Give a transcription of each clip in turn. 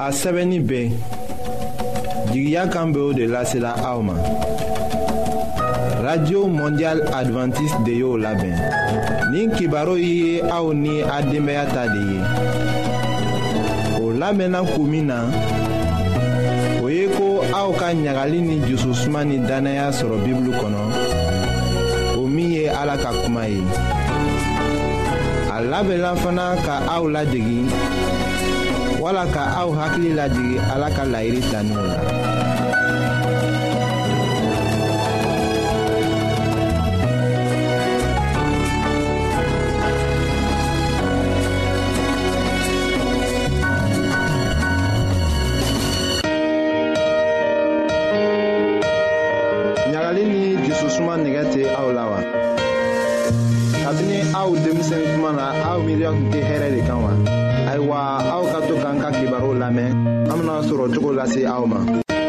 a sɛbɛnni bɛɛ jigiya kan bɛ o de lasela aw ma. Radio Mondial Adventiste de y'o labɛn. Nin kibaru ye aw ni a denbaya ta de ye. O labɛnna kun min na, o ye ko aw ka ɲagali ni jususuma ni danaya sɔrɔ Bibulu kɔnɔ, o min ye Ala ka kuma ye. A labɛnna fana ka aw ladegi, wala ka aw hakili lajigi Ala ka laɲini taninw la. Ɲagali ni jususuma nɛgɛ tɛ aw la wa? Kabini aw denmisɛn kuma na aw miiriya tun tɛ hɛrɛ de kan wa? Ayiwa, aw ka to k'an ka kibaru lamɛn, an bena sɔrɔ cogo lase aw ma.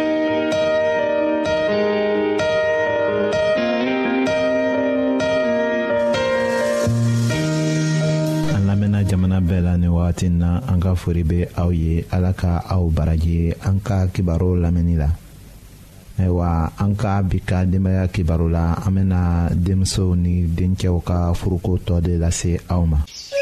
An lamɛnna jamana bɛɛ la ni wagati na, an ka fori bɛ aw ye. Ala ka aw baraji an ka kibaru lamɛnni la. Ayiwa, an ka bi ka denbaya kibaru la, an bena denmusow ni dencɛw ka furuko tɔ de lase aw ma.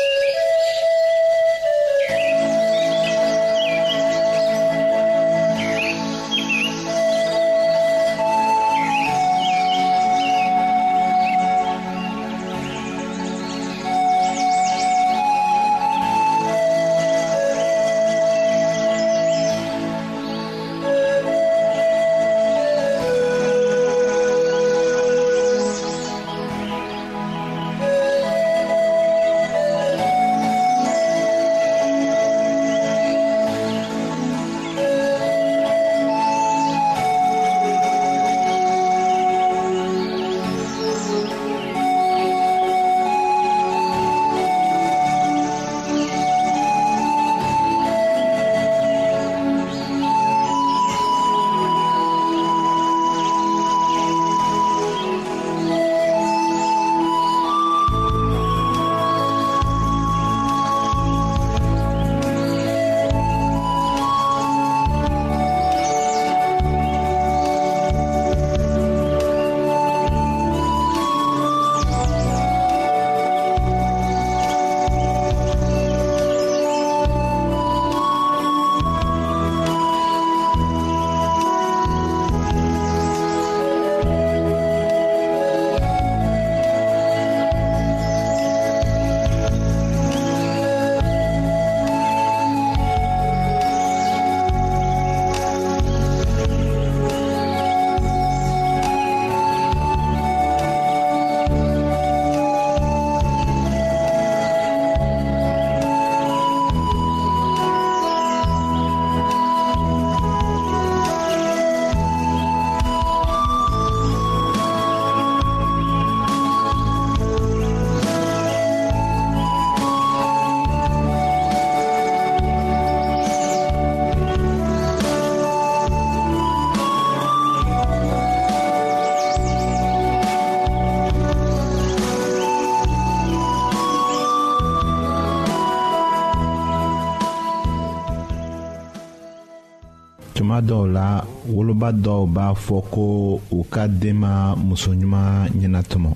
Tuma dɔw la, woloba dɔw b'a fɔ ko u ka denma musoɲuman ɲɛnatɔmɔ.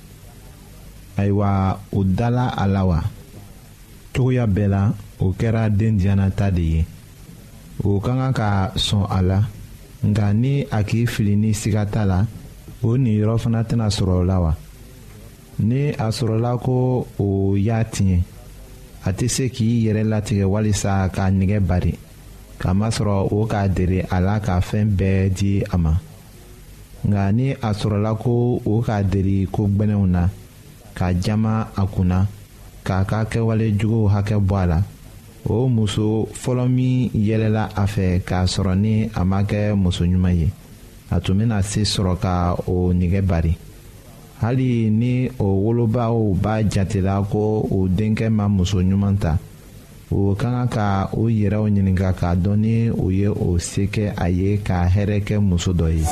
Ayiwa, u dala a la wa? Cogoya bɛɛ la, o kɛra den diyannata de ye. O ka kan ka sɔn a la, nka ni a k'i fili ni siga t'a la, o niyɔrɔ fana tɛna sɔrɔ o la wa? Ni a sɔrɔla ko o y'a tiɲɛ, a tɛ se k'i yɛrɛ latigɛ walisa k'a nɛgɛ bari, kamasɔrɔ o k'a dere a la ka fɛn bɛɛ di a ma. Nka ni a sɔrɔla ko o k'a deri ko gbɛnɛw na, ka jama a kunna, k'a ka kɛwale juguw hakɛ bɔ a la, o muso fɔlɔ min yɛlɛla a fɛ k'a sɔrɔ ni a ma kɛ muso ɲuman ye, a tun bɛna se sɔrɔ ka o nɛgɛ bari. Hali ni o wolobaw b'a jatela ko o denkɛ ma muso ɲuman ta, o ka kan ka o yɛrɛw ɲininka k'a dɔn ni o ye o se kɛ a ye ka hɛrɛ kɛ muso dɔ ye.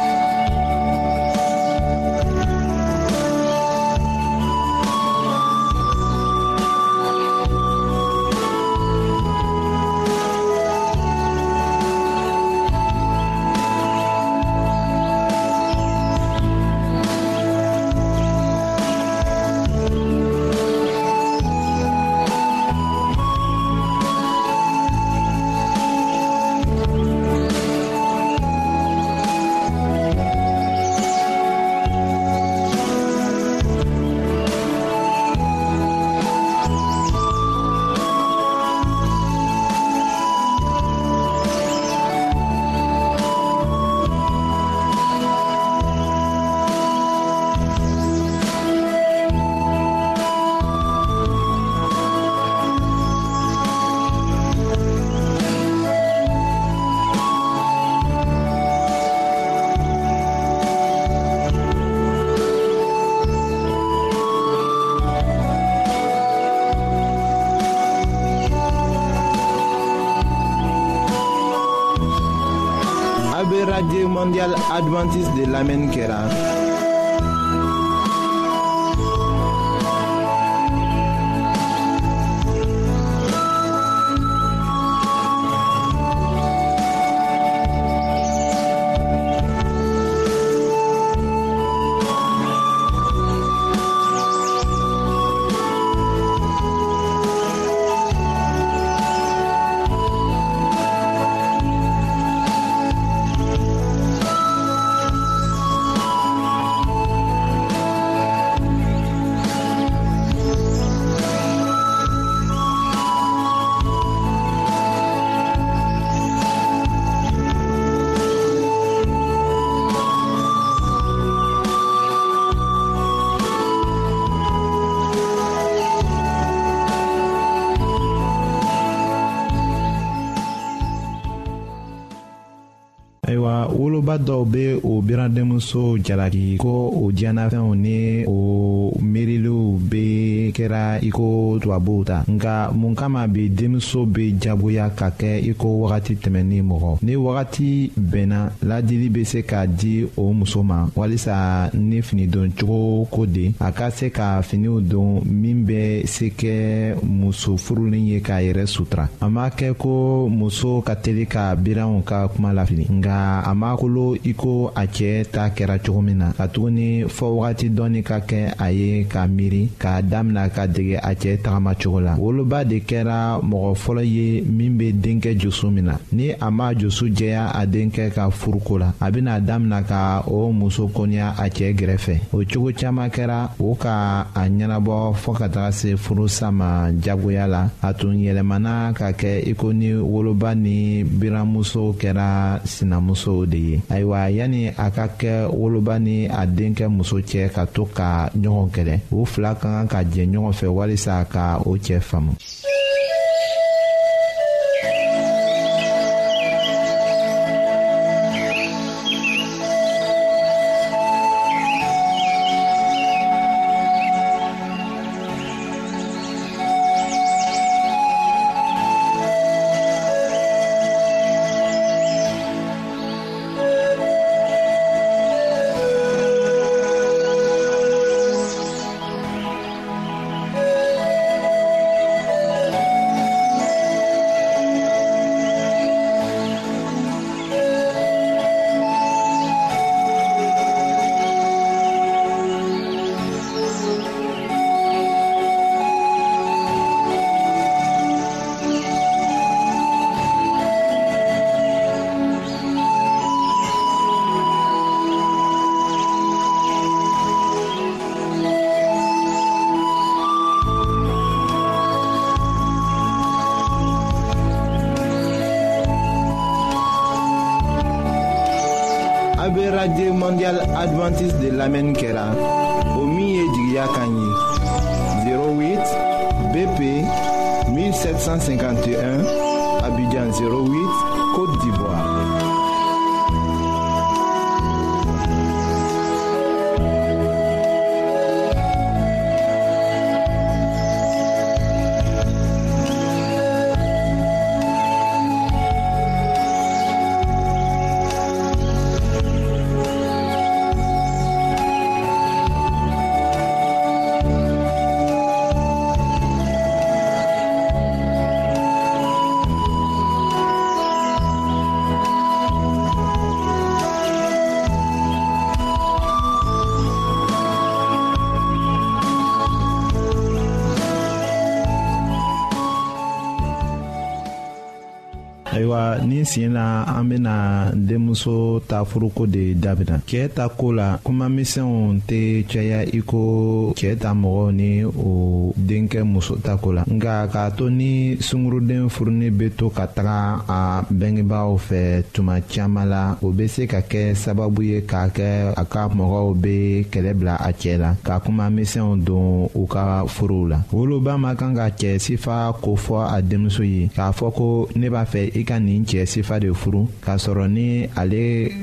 Radio Mondial Adventiste de l'Amen Kera. Ayiwa woloba dɔw bɛ o biradenmuso jalaki ko o diɲɛnafɛnw ni o miiriliw bɛ kɛra i ko tubabuw ta nka mun kama bi denmuso bɛ jagoya ka kɛ i ko wagati tɛmɛni mɔgɔ ni wagati bɛnna ladili bɛ se ka di o muso ma walisa ni fini don cogo ko de a ka se ka finiw don min bɛ se kɛ muso furulen ye k'a yɛrɛ sutura a ma kɛ ko muso ka teli ka biranw ka kuma lafili nka a ma kolo iko a cɛ ta kɛra cogo min na ka tuguni fɔ wagati dɔɔni ka kɛ a ye ka miiri k'a damina ka dege a cɛ tagama cogo la woloba de kɛra mɔgɔ fɔlɔ ye min bɛ denkɛ joso min na ni a ma joso jɛya a denkɛ ka furuko la a bɛna damina ka o muso kɔniya a cɛ gɛrɛfɛ o cogo caman kɛra o ka a ɲɛnabɔ fɔ ka taga se furusa ma jagoya la a tun yɛlɛmana ka kɛ iko ni woloba ni biramuso kɛra sinamuso de ye ayiwa yani a ka kɛ woloba ni a denkɛ muso cɛ ka to ka ɲɔgɔn kɛlɛ u fila ka kan ka jɛ ɲɔgɔn fɛ walisa ka o cɛ faamu. Radio Mondial Adventiste de l'Amen Kera Omiye Jigya Kanyi 08 BP 1751 Abidjan 08 Côte d'Ivoire. Ayiwa ni sen na an bena denmuso ta furuko de dabila cɛ ta ko la kuma misɛnw tɛ caya i ko cɛ ta mɔgɔw ni o denkɛ muso ta ko la nka k'a to ni sunguruden furunin bɛ to ka taga a bɛngebagaw fɛ tuma caman la o bɛ se ka kɛ sababu ye k'a kɛ a ka mɔgɔw bɛ kɛlɛ bila a cɛ la ka kuma misɛnw don u ka furuw la woloba ma kan ka cɛ sifa ko fɔ a denmuso ye k'a fɔ ko ne b'a fɛ i ka nin cɛ sifa de furu k'a sɔrɔ ni ale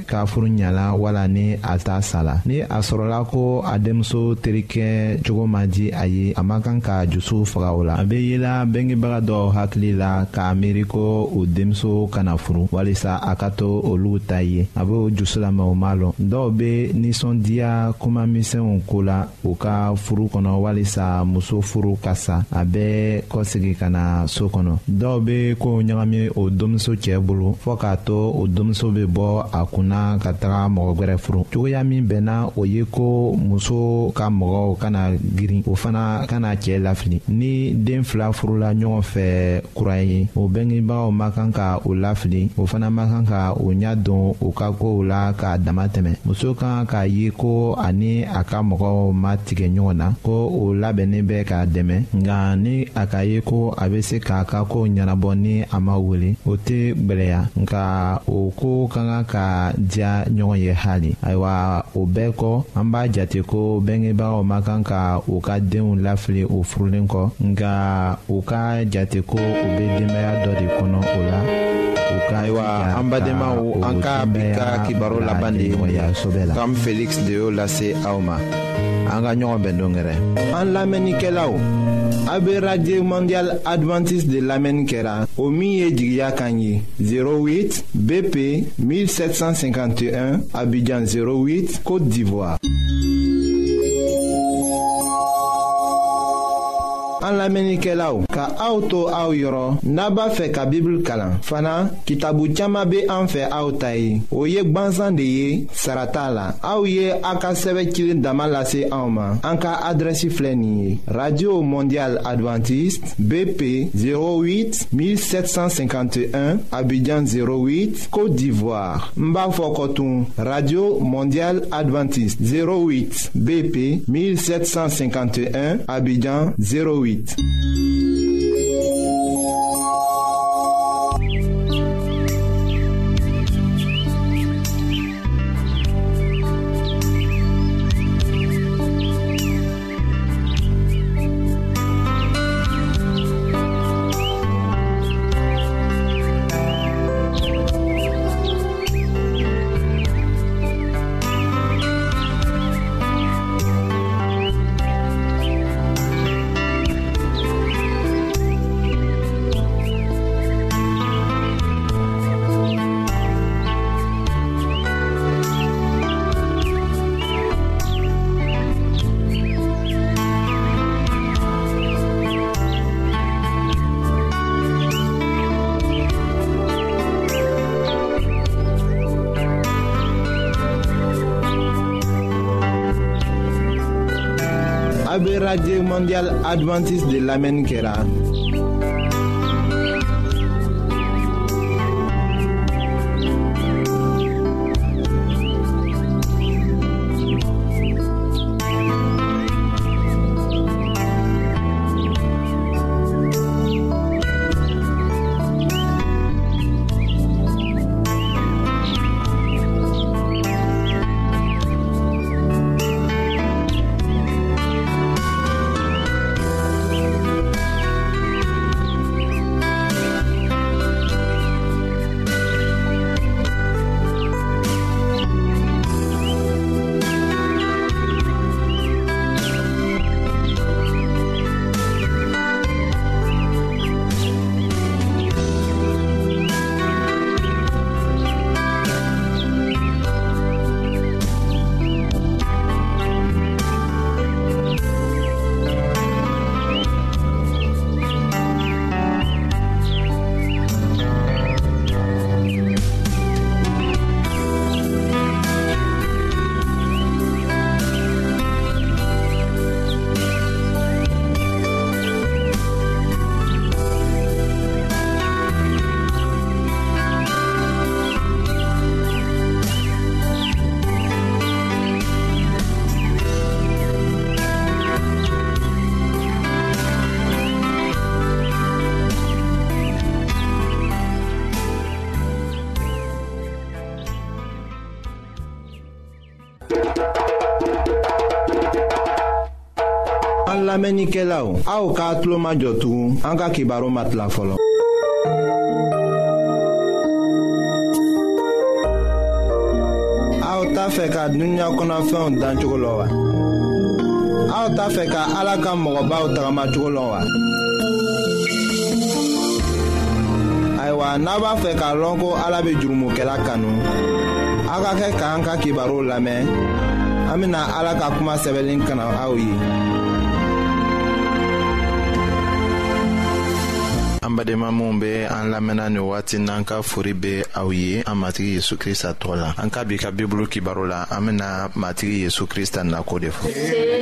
ka furu ɲala wala ni a t'a sala ni a sɔrɔla ko a denmuso terikɛ cogo ma di a ye a man kan ka jusu faga o la a bɛ yela bengebaga dɔw hakili la k'a miiri ko o denmuso kana furu walisa a ka to olu ta ye a bɛ o jusu lamɛn o ma lɔn dɔw bɛ nisɔndiya kuma misɛnw ko la u ka furu kɔnɔ walisa muso furu ka sa a bɛ kɔsegi ka na so kɔnɔ dɔw bɛ ko ɲagami o denmuso cɛ bolo fɔɔ k'a to o denmuso bɛ bɔ a kunna ka taga mɔgɔ wɛrɛ furu cogoya min bɛnna o ye ko muso ka mɔgɔw kana girin o fana kana cɛ lafili ni den fila furula ɲɔgɔn fɛ kura ye o bengebagaw ma kan ka o lafili o fana ma kan ka o ɲɛ don o ka kow la k'a dama tɛmɛ muso kan k'a ye ko ani a ka mɔgɔw ma tigɛ ɲɔgɔn na ko o labɛnnen bɛ k'a dɛmɛ nka ni a ka ye ko a bɛ se k'a ka kow ɲɛnabɔ ni a ma wele o tɛ gwɛlɛya nka o ko ka kan ka diya ɲɔgɔn ye hali ayiwa o bɛɛ kɔ an b'a jate ko bengebagaw ma kan ka u ka denw lafili o furulen kɔ nka u ka jate ko u bɛ denbaya dɔ de kɔnɔ o la ayiwa an badenmaw an ka bi ka kibaro laban de ye kam Felix de y'o lase aw ma an ka ɲɔgɔn bɛn don gɛrɛ an lamɛnnikɛlaw a bɛ radio mondial adventiste de lamɛnni kɛra o min ye jigiya kan ye 08 BP 1751 Abidjan 08 Côte d'Ivoire. An lamɛnnikɛlaw ka aw to aw yɔrɔ n'a b'a fɛ ka Bibili kalan fana kitabu caman bɛ an fɛ aw ta ye o ye gwansan de ye sara t'a la aw ye a ka sɛbɛn cilen dama lase anw ma an ka adrɛsi filɛ nin ye radio mondial adventiste BP 08 1751 Abidjan 08 Côte d'Ivoire n b'a fɔ kɔtun radio mondial adventiste 08 BP 1751 Abidjan 08. AB Radio Mondial Adventiste de lamɛnni kɛra. An lamɛnnikɛlaw aw k'a tulo majɔ tugun an ka kibaru matila fɔlɔ. fɛ ka dunuya kɔnɔfɛnw dan cogo lɔ wa? Aw t'a fɛ ka Ala ka mɔgɔbaw tagama cogo lɔ wa? Ayiwa, n'a b'a fɛ k'a lɔn ko Ala bɛ jurumokɛla kanu, aw ka kɛ k'an ka kibaruw lamɛn. An bɛna Ala ka kuma sɛbɛnlen kana aw ye. An badenma minnu bɛ an lamɛnna nin waati n'an ka fori bɛ aw ye an matigi Yesu Krista tɔgɔ la. An ka bi ka Bibulu kibaru la an bɛna matigi Yesu Krista nako de fɔ.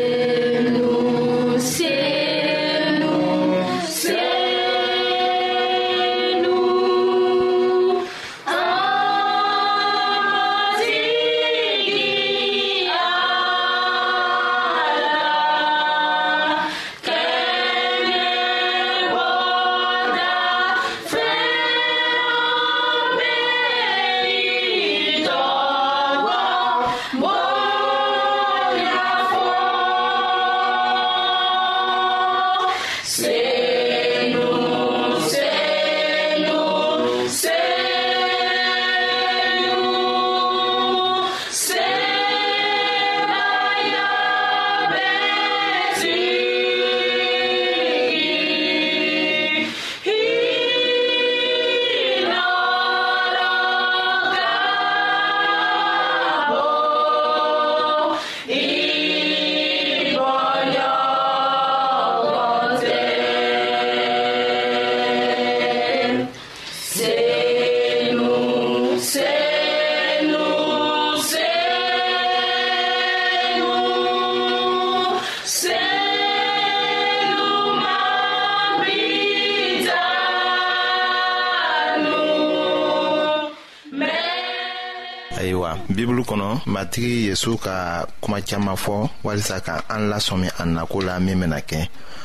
Bibulu kɔnɔ matigi Yesu ka kuma caman fɔ walisa ka an lasɔmi a nako la min bɛna kɛ.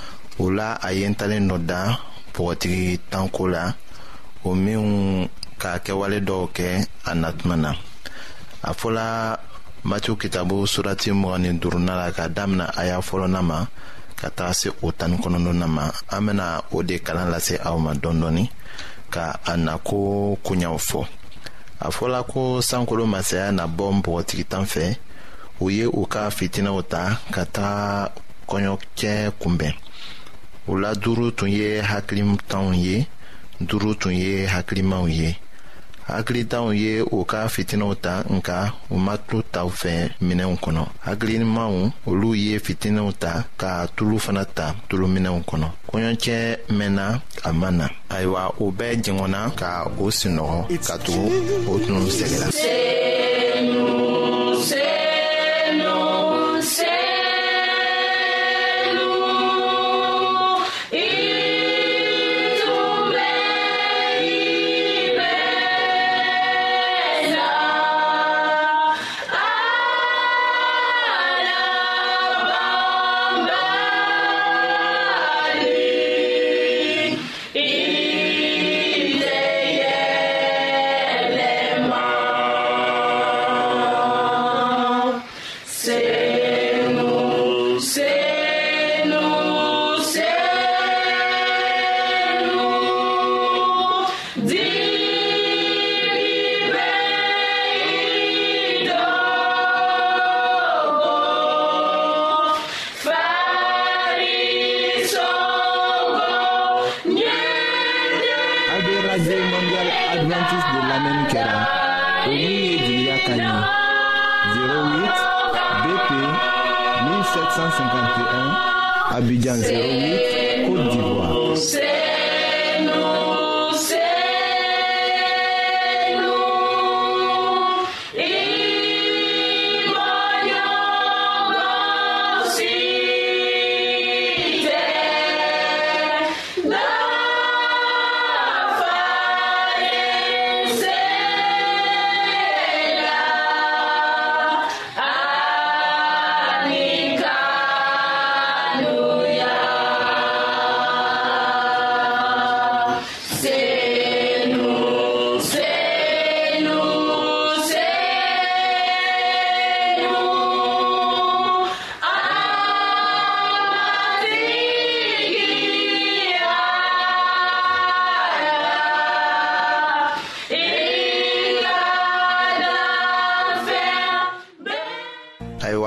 O la a ye ntalen dɔ da bɔgɔtigi tanko la o minw ka kɛwale dɔw kɛ a natuma na. A fɔla Matiyu kitabu surati 25 la ka damina aya fɔlɔna ma ka taga se o 19 ma. An bɛna o de kalan lase aw ma dɔɔni dɔɔni ka a nako koɲaw fɔ. A fɔla ko sankolo masaya na bɔ npɔgɔtigi tan fɛ u ye u ka fitinaw ta ka taa kɔɲɔcɛ kunbɛn. U la 5 tun ye hakilitanw ye 5 tun ye hakilimaw ye. Hakilitanw ye u ka fitinaw ta nka u ma tulo ta fɛ minɛnw kɔnɔ. Hakilimaw olu ye fitinaw ta ka tulu fana ta tulu minɛnw kɔnɔ. Kɔɲɔcɛ mɛnna a ma na. Ayiwa o bɛɛ jɛngɔnna ka o sinɔgɔ ka tugu o tunu sɛgɛla. Radio Mondiale Adventiste de l'Amérique kɛra o min ye Jiliya Kanyi 08 BP 1751 Abidjan 08 Côte d'Ivoire.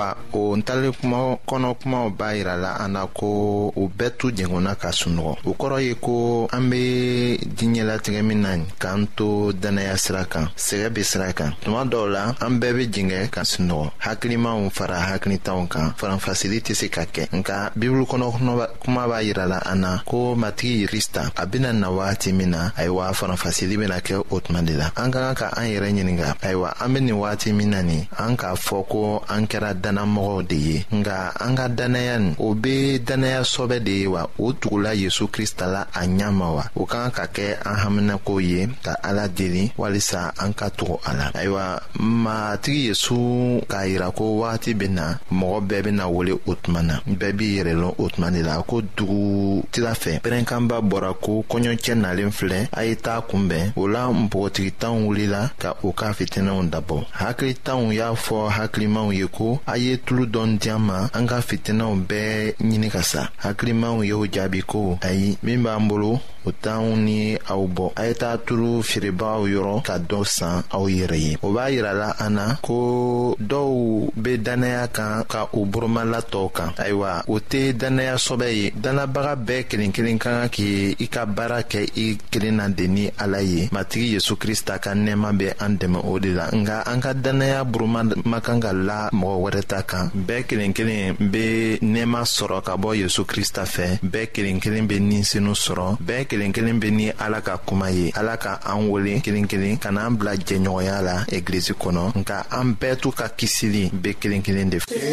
Ayiwa o ntalen kɔnɔ kumaw b'a yira la an na ko o bɛɛ tu jɛngɔnna ka sunɔgɔ. O kɔrɔ ye ko an bɛ diɲɛlatigɛ min na k'an to danaya sira kan, sɛgɛ bɛ sira kan. Tuma dɔw la an bɛɛ bɛ jɛngɛ ka sunɔgɔ. Hakilimaw fara hakilitanw kan, faranfasili tɛ se ka kɛ. Nka Bibulu kɔnɔ kuma b'a yira la an na ko matigi Krista a bɛna na waati min na, ayiwa faranfasili bɛna kɛ o tuma de la. An ka kan ka an yɛrɛ ɲininka, ayiwa an bɛ nin waati min na nin, an k'a fɔ ko an kɛra danamɔgɔw de ye. Nka an ka danaya nin, o bɛ danaya sɔbɛ de ye wa? O tugula Yesu Krista la a ɲama wa? O kan ka kɛ an haminakow ye ka Ala deli walisa an ka tugu a la. Ayiwa matigi Yesu k'a yira ko waati bɛ na, mɔgɔ bɛɛ bɛna wele o tuma na. Bɛɛ b'i yɛrɛ lɔn o tuma de la. Ko dugu tila fɛ pɛrɛnkanba bɔra ko kɔɲɔcɛ nalen filɛ, a ye taa kunbɛn. O la npogotigitanw wulila ka u ka fitinɛw dabɔ. Hakilitanw y'a fɔ hakilimaw ye ko a ye tulu dɔn diyan ma, an ka fitinɛw bɛɛ ɲini ka sa. Hakilimaw y'o jaabi ko ayi, min b'an bolo o t'anw ni aw bɔ. A ye taa tulu feerebagaw yɔrɔ ka dɔ san aw yɛrɛ ye. O b'a yira la an na ko dɔw bɛ danaya kan ka u burumala tɔw kan. Ayiwa o tɛ danaya sɔbɛ ye. Danabaga bɛɛ kelen kelen ka kan k'i ka baara kɛ i kelen na de ni Ala ye. Matigi Yesu Krista ka nɛɛma bɛ an dɛmɛ o de la. Nka an ka danaya buruma ma kan ka la mɔgɔ wɛrɛ ta kan. Bɛɛ kelen kelen bɛ nɛɛma sɔrɔ ka bɔ Yesu Krista fɛ. Bɛɛ kelen kelen bɛ ninsinu sɔrɔ. Bɛɛ kelen kelen bɛ ni Ala ka kuma ye. Ala ka an wele kelen kelen ka n'an bila jɛɲɔgɔnya la Eglise kɔnɔ. Nka an bɛɛ tu ka kisili bɛ kelen kelen de fɛ.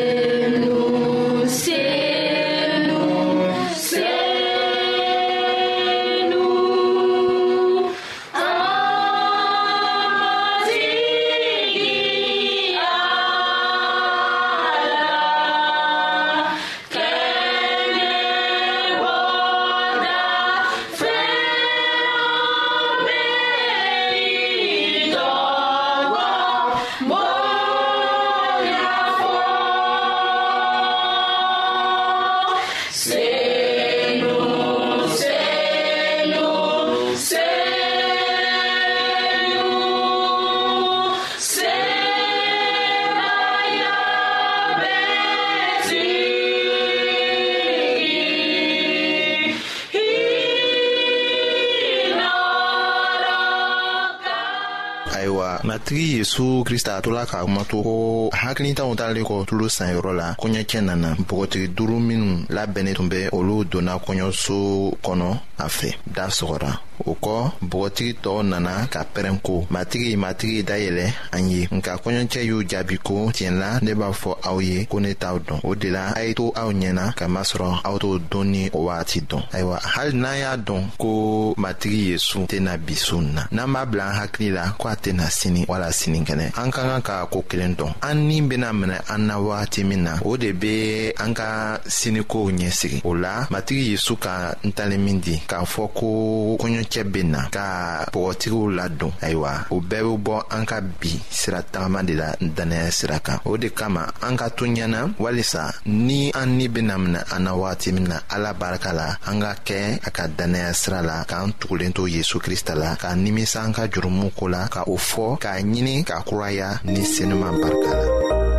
Matigi Yesu Krista a tola k'a kuma to ko hakilitanw taalen kɔ tulu sanyɔrɔ la, kɔɲɔcɛ nana. Npogotigi 5 minnu labɛnnen tun bɛ olu donna kɔɲɔso kɔnɔ a fɛ. Da sɔgɔra. O kɔ npogotigi tɔw nana ka pɛrɛn ko matigi dayɛlɛ an ye. Nka kɔɲɔcɛ y'u jaabi ko tiɲɛ la ne b'a fɔ aw ye ko ne t'aw dɔn. O de la a ye to aw ɲɛna ka masɔrɔ aw t'o dɔn ni o waati dɔn. Ayiwa hali n'an y'a dɔn ko matigi Yesu tɛna bi su na, n'an b'a bila an hakili la ko a tɛna sini wala sinikɛnɛ, an ka kan ka ko kelen dɔn. An ni bɛna minɛ an na waati min na, o de bɛ an ka sinikow ɲɛsigi. O la matigi Yesu ka ntalen min di k'a fɔ ko kɔɲɔcɛ bɛ na ka npogotigiw ladon. Ayiwa o bɛɛ bɛ bɔ an ka bi sira tagama de la danaya sira kan. O de kama an ka to ɲɛna walisa ni an ni bɛna minɛ an na waati min na, Ala barika la an ka kɛ a ka danaya sira la, k'an tugulen to Yesu Krista la, k'a nimisa an ka jurumu ko la, ka o fɔ k'a ɲini k'a kuraya ni senuma barika la.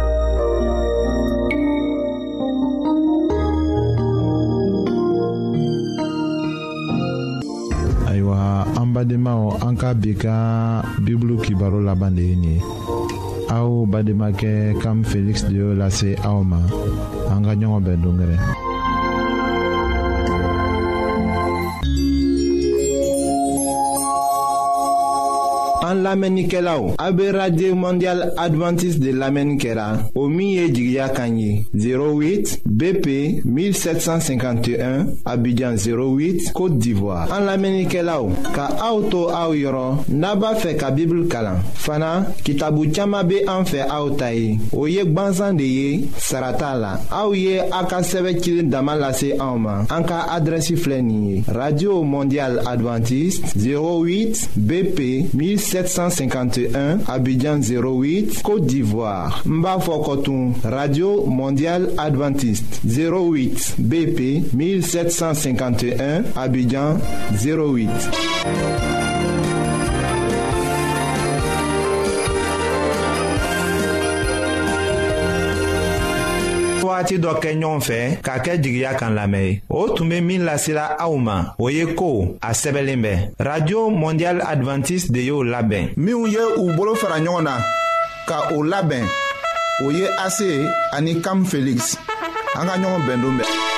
Ayiwa an badenmaw, an ka bi ka Bibulu kibaro laban de ye nin ye. Aw bademakɛ Kam Felix de y'o lase aw ma. An ka ɲɔgɔn bɛn dongɛrɛ. An lamɛnnikɛlaw, a bɛ Radio Mondial Adventiste de lamɛnni kɛra o min ye jigiya kan ye 08 BP 1751 Abidjan 08 Côte d'Ivoire. An lamɛnnikɛlaw, ka aw to aw yɔrɔ n'a b'a fɛ ka Bible kalan. Fana kitabu caman bɛ an fɛ aw ta ye. O ye gwanzan de ye, sara t'a la. Aw ye a ka sɛbɛn cilen dama lase anw ma. An ka adrɛsi filɛ nin ye: Radio Mondial Adventiste 08 BP 1751 Abidjan 08 Côte d'Ivoire. N b'a fɔ kɔtun: Radio Mondial Adventiste 08 BP 1751 Abidjan 08. wagati dɔ kɛ ɲɔgɔn fɛ k'a kɛ jigiya kan lamɛn ye. O tun bɛ min lasela aw ma, o ye ko a sɛbɛnlen bɛ. Radio Mondial Adventiste de y'o labɛn. minnu ye u bolo fara ɲɔgɔn na ka o labɛn, o ye AC ani Cam Felix. An ka ɲɔgɔn bɛn don bɛɛ.